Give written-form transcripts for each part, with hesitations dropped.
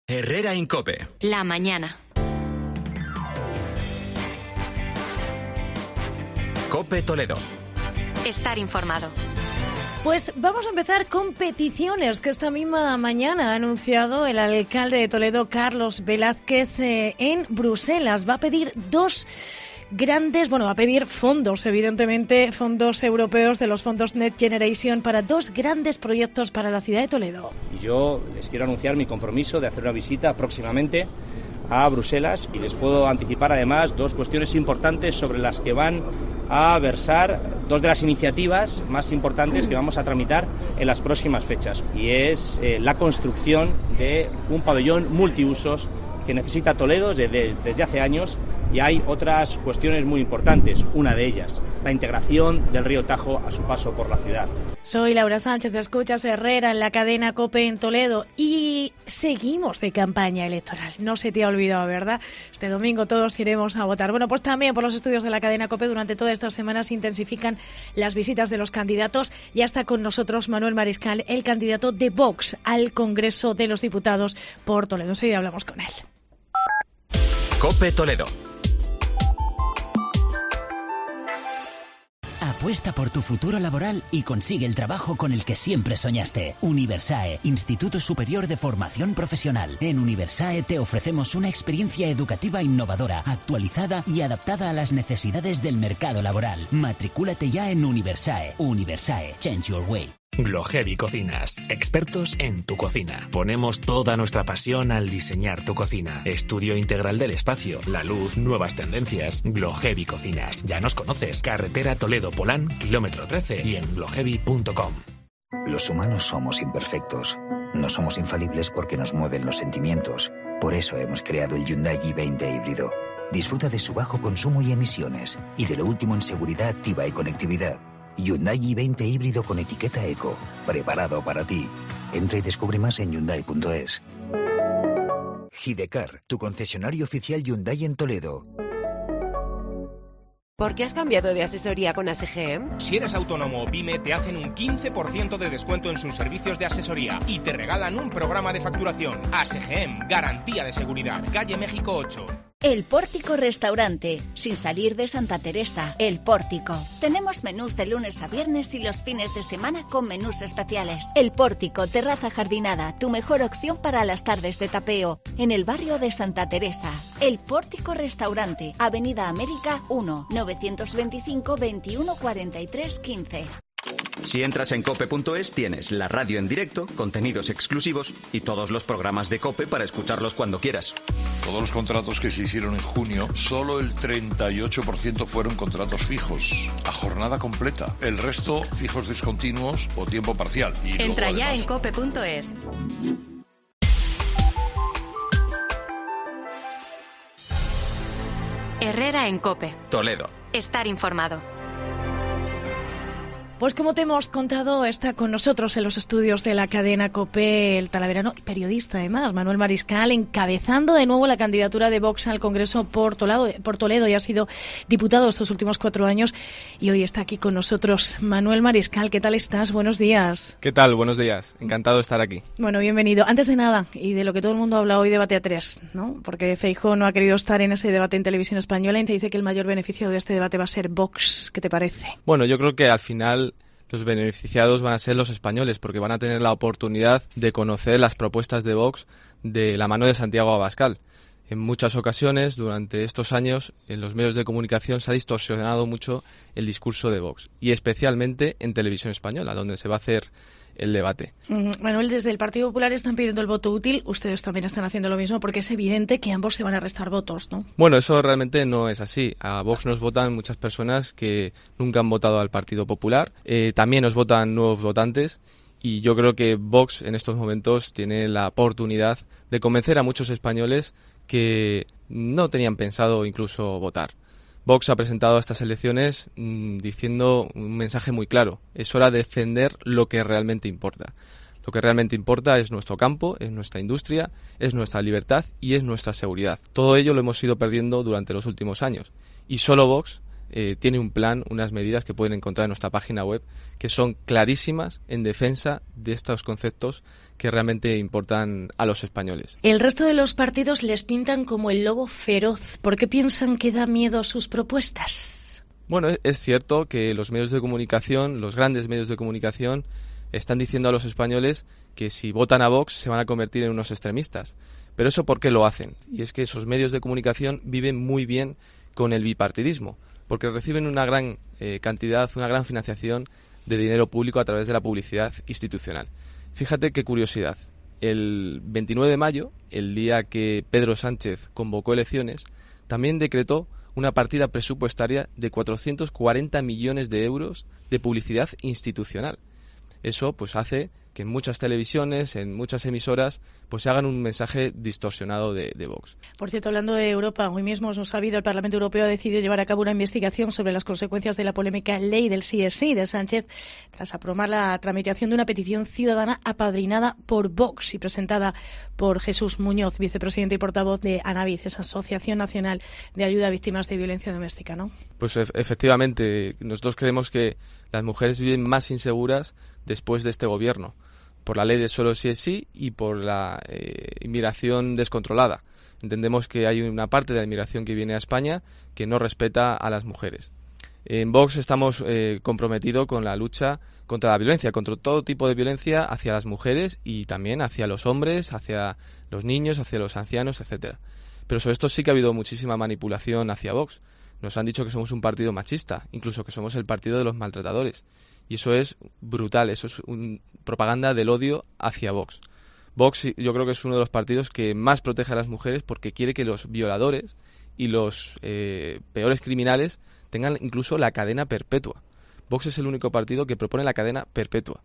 Herrera en COPE. La mañana. COPE Toledo. Estar informado. Pues vamos a empezar con peticiones que esta misma mañana ha anunciado el alcalde de Toledo, Carlos Velázquez, en Bruselas. Va a pedir va a pedir fondos, evidentemente, fondos europeos de los fondos Next Generation para 2 grandes proyectos para la ciudad de Toledo. Y yo les quiero anunciar mi compromiso de hacer una visita próximamente a Bruselas y les puedo anticipar además 2 cuestiones importantes sobre las que van a versar 2 de las iniciativas más importantes que vamos a tramitar en las próximas fechas. Y es la construcción de un pabellón multiusos que necesita Toledo desde hace años, y hay otras cuestiones muy importantes. Una de ellas, la integración del río Tajo a su paso por la ciudad. Soy Laura Sánchez, escuchas Herrera en la cadena COPE en Toledo y seguimos de campaña electoral. No se te ha olvidado, ¿verdad? Este domingo todos iremos a votar. Bueno, pues también por los estudios de la cadena COPE durante todas estas semanas se intensifican las visitas de los candidatos. Ya está con nosotros Manuel Mariscal, el candidato de Vox al Congreso de los Diputados por Toledo. Enseguida hablamos con él. COPE Toledo. Apuesta por tu futuro laboral y consigue el trabajo con el que siempre soñaste. Universae, Instituto Superior de Formación Profesional. En Universae te ofrecemos una experiencia educativa innovadora, actualizada y adaptada a las necesidades del mercado laboral. Matricúlate ya en Universae. Universae, change your way. Glohevi Cocinas, expertos en tu cocina. Ponemos toda nuestra pasión al diseñar tu cocina. Estudio integral del espacio, la luz, nuevas tendencias. Glohevi Cocinas. Ya nos conoces. Carretera Toledo-Polán, kilómetro 13 y en glohevi.com. Los humanos somos imperfectos. No somos infalibles porque nos mueven los sentimientos. Por eso hemos creado el Hyundai i20 híbrido. Disfruta de su bajo consumo y emisiones y de lo último en seguridad activa y conectividad. Hyundai i20 híbrido con etiqueta eco, preparado para ti. Entra y descubre más en Hyundai.es. Hidecar, tu concesionario oficial Hyundai en Toledo. ¿Por qué has cambiado de asesoría con ASGM? Si eres autónomo o pyme, te hacen un 15% de descuento en sus servicios de asesoría y te regalan un programa de facturación. ASGM, garantía de seguridad. Calle México 8. El Pórtico Restaurante, sin salir de Santa Teresa. El Pórtico. Tenemos menús de lunes a viernes y los fines de semana con menús especiales. El Pórtico, terraza jardinada, tu mejor opción para las tardes de tapeo, en el barrio de Santa Teresa. El Pórtico Restaurante, Avenida América 1, 925 21 43 15. Si entras en cope.es tienes la radio en directo, contenidos exclusivos y todos los programas de COPE para escucharlos cuando quieras. Todos los contratos que se hicieron en junio, solo el 38% fueron contratos fijos, a jornada completa. El resto, fijos discontinuos o tiempo parcial. Y entra luego, ya además, en cope.es. Herrera en COPE. Toledo. Estar informado. Pues como te hemos contado, está con nosotros en los estudios de la cadena COPE el talaverano y periodista además, Manuel Mariscal, encabezando de nuevo la candidatura de Vox al Congreso por Toledo, y ha sido diputado estos últimos 4 años y hoy está aquí con nosotros. Manuel Mariscal, ¿qué tal estás? Buenos días. ¿Qué tal? Buenos días. Encantado de estar aquí. Bueno, bienvenido. Antes de nada, y de lo que todo el mundo habla hoy, debate a 3, ¿no? Porque Feijóo no ha querido estar en ese debate en televisión española y te dice que el mayor beneficio de este debate va a ser Vox. ¿Qué te parece? Bueno, yo creo que al final los beneficiados van a ser los españoles, porque van a tener la oportunidad de conocer las propuestas de Vox de la mano de Santiago Abascal. En muchas ocasiones, durante estos años, en los medios de comunicación se ha distorsionado mucho el discurso de Vox, y especialmente en televisión española, donde se va a hacer el debate. Manuel, desde el Partido Popular están pidiendo el voto útil, ustedes también están haciendo lo mismo, porque es evidente que ambos se van a restar votos, ¿no? Bueno, eso realmente no es así. A Vox nos votan muchas personas que nunca han votado al Partido Popular, también nos votan nuevos votantes, y yo creo que Vox en estos momentos tiene la oportunidad de convencer a muchos españoles que no tenían pensado incluso votar. Vox ha presentado estas elecciones diciendo un mensaje muy claro. Es hora de defender lo que realmente importa. Lo que realmente importa es nuestro campo, es nuestra industria, es nuestra libertad y es nuestra seguridad. Todo ello lo hemos ido perdiendo durante los últimos años. Y solo Vox tiene un plan, unas medidas que pueden encontrar en nuestra página web, que son clarísimas en defensa de estos conceptos que realmente importan a los españoles. El resto de los partidos les pintan como el lobo feroz. ¿Por qué piensan que da miedo sus propuestas? Bueno, es cierto que los medios de comunicación, los grandes medios de comunicación, están diciendo a los españoles que si votan a Vox se van a convertir en unos extremistas. Pero ¿eso por qué lo hacen? Y es que esos medios de comunicación viven muy bien con el bipartidismo, porque reciben una gran cantidad, una gran financiación de dinero público a través de la publicidad institucional. Fíjate qué curiosidad. El 29 de mayo, el día que Pedro Sánchez convocó elecciones, también decretó una partida presupuestaria de 440 millones de euros de publicidad institucional. Eso pues hace que en muchas televisiones, en muchas emisoras, pues se hagan un mensaje distorsionado de Vox. Por cierto, hablando de Europa, hoy mismo hemos sabido el Parlamento Europeo ha decidido llevar a cabo una investigación sobre las consecuencias de la polémica ley del sí es sí de Sánchez, tras aprobar la tramitación de una petición ciudadana apadrinada por Vox y presentada por Jesús Muñoz, vicepresidente y portavoz de ANAVID, esa Asociación Nacional de Ayuda a Víctimas de Violencia Doméstica, ¿no? Pues efectivamente, nosotros creemos que las mujeres viven más inseguras después de este gobierno, por la ley de solo sí es sí y por la inmigración descontrolada. Entendemos que hay una parte de la inmigración que viene a España que no respeta a las mujeres. En Vox estamos comprometidos con la lucha contra la violencia, contra todo tipo de violencia hacia las mujeres y también hacia los hombres, hacia los niños, hacia los ancianos, etcétera. Pero sobre esto sí que ha habido muchísima manipulación hacia Vox. Nos han dicho que somos un partido machista, incluso que somos el partido de los maltratadores. Y eso es brutal, eso es propaganda del odio hacia Vox. Vox yo creo que es uno de los partidos que más protege a las mujeres porque quiere que los violadores y los peores criminales tengan incluso la cadena perpetua. Vox es el único partido que propone la cadena perpetua.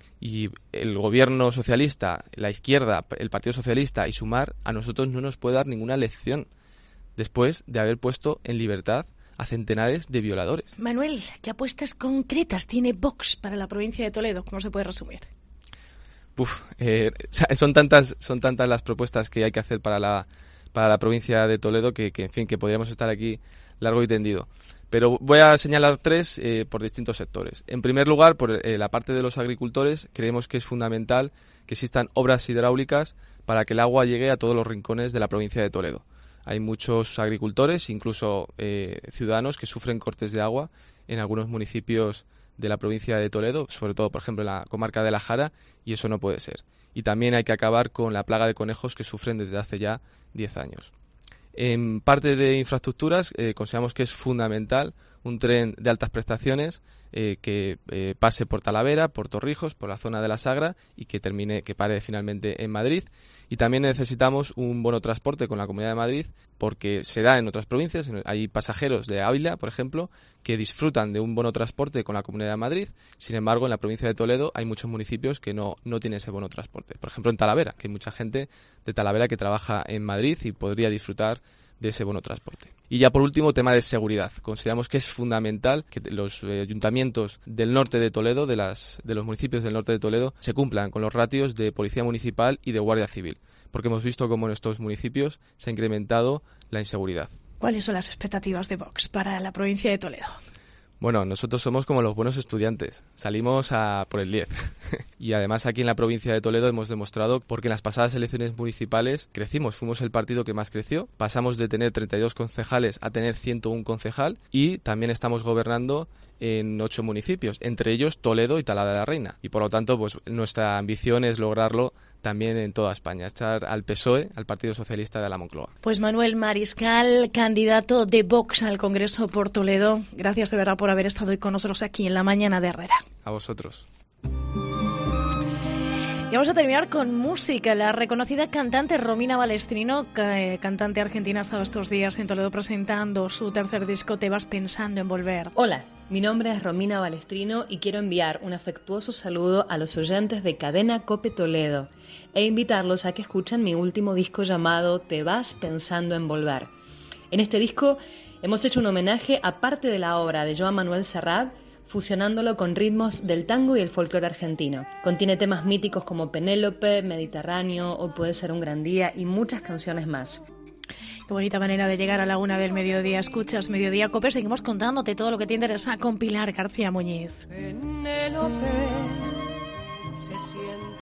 Y el gobierno socialista, la izquierda, el Partido Socialista y Sumar, a nosotros no nos puede dar ninguna lección después de haber puesto en libertad a centenares de violadores. Manuel, ¿qué apuestas concretas tiene Vox para la provincia de Toledo? ¿Cómo se puede resumir? Son tantas las propuestas que hay que hacer para la provincia de Toledo que en fin, que podríamos estar aquí largo y tendido. Pero voy a señalar tres por distintos sectores. En primer lugar, por la parte de los agricultores, creemos que es fundamental que existan obras hidráulicas para que el agua llegue a todos los rincones de la provincia de Toledo. Hay muchos agricultores, incluso ciudadanos, que sufren cortes de agua en algunos municipios de la provincia de Toledo, sobre todo, por ejemplo, en la comarca de La Jara, y eso no puede ser. Y también hay que acabar con la plaga de conejos que sufren desde hace ya 10 años. En parte de infraestructuras, consideramos que es fundamental un tren de altas prestaciones que pase por Talavera, por Torrijos, por la zona de la Sagra y que pare finalmente en Madrid. Y también necesitamos un bono transporte con la Comunidad de Madrid porque se da en otras provincias. Hay pasajeros de Ávila, por ejemplo, que disfrutan de un bono transporte con la Comunidad de Madrid. Sin embargo, en la provincia de Toledo hay muchos municipios que no tienen ese bono transporte. Por ejemplo, en Talavera, que hay mucha gente de Talavera que trabaja en Madrid y podría disfrutar de ese bono transporte. Y ya por último, tema de seguridad. Consideramos que es fundamental que los ayuntamientos del norte de Toledo, de los municipios del norte de Toledo, se cumplan con los ratios de Policía Municipal y de Guardia Civil, porque hemos visto cómo en estos municipios se ha incrementado la inseguridad. ¿Cuáles son las expectativas de Vox para la provincia de Toledo? Bueno, nosotros somos como los buenos estudiantes, salimos por el 10. Y además aquí en la provincia de Toledo hemos demostrado, porque en las pasadas elecciones municipales crecimos, fuimos el partido que más creció, pasamos de tener 32 concejales a tener 101 concejal y también estamos gobernando en 8 municipios, entre ellos Toledo y Talavera de la Reina. Y por lo tanto, pues nuestra ambición es lograrlo también en toda España, estar al PSOE, al Partido Socialista de la Moncloa. Pues Manuel Mariscal, candidato de Vox al Congreso por Toledo, gracias de verdad por haber estado hoy con nosotros aquí en La Mañana de Herrera. A vosotros. Y vamos a terminar con música. La reconocida cantante Romina Balestrino, cantante argentina, ha estado estos días en Toledo presentando su tercer disco Te vas pensando en volver. Hola, mi nombre es Romina Balestrino y quiero enviar un afectuoso saludo a los oyentes de Cadena Cope Toledo e invitarlos a que escuchen mi último disco llamado Te vas pensando en volver. En este disco hemos hecho un homenaje a parte de la obra de Joan Manuel Serrat, fusionándolo con ritmos del tango y el folclore argentino. Contiene temas míticos como Penélope, Mediterráneo, Hoy puede ser un gran día y muchas canciones más. Qué bonita manera de llegar a la 1 del mediodía. Escuchas Mediodía Cope. Seguimos contándote todo lo que te interesa con Pilar García Muñiz.